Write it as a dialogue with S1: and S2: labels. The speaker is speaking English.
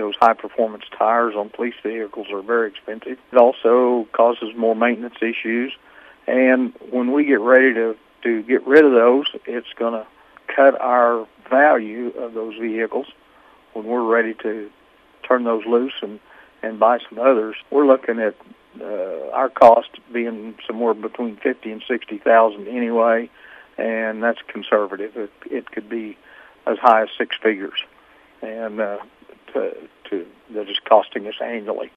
S1: those high-performance tires on police vehicles are very expensive. It also causes more maintenance issues. And when we get ready to get rid of those, it's going to cut our value of those vehicles. When we're ready to turn those loose and buy some others, we're looking at our cost being somewhere between $50,000 and $60,000 anyway, and that's conservative. It could be as high as six figures, and that is costing us annually.